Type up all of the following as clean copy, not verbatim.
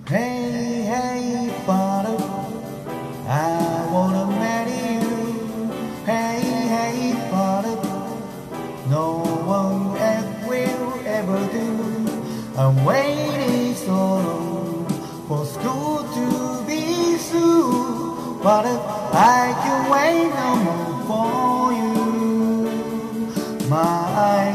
Hey, hey, butter, I wanna marry you. Hey, hey, butter, no one else will ever do. I'm waiting so long for school to be through, but I can wait no more for you, my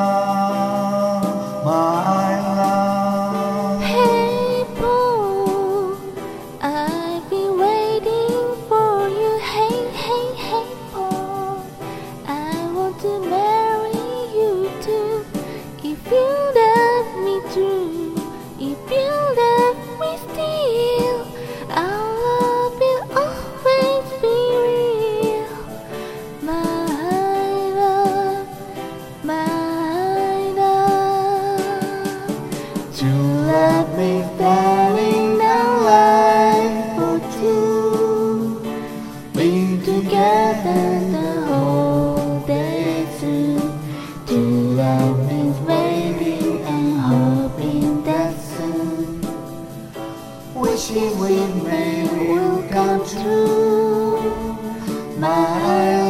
love, my love. Hey Paul, I've been waiting for you. Hey, hey, hey Paul, I want to marry you too. If you love me true, if you love me still, our love will always be real. My love, my love. To love me, darling, and life for two. Being together the whole day through. To love means waiting and hoping that soon. Wishing we may will come true. My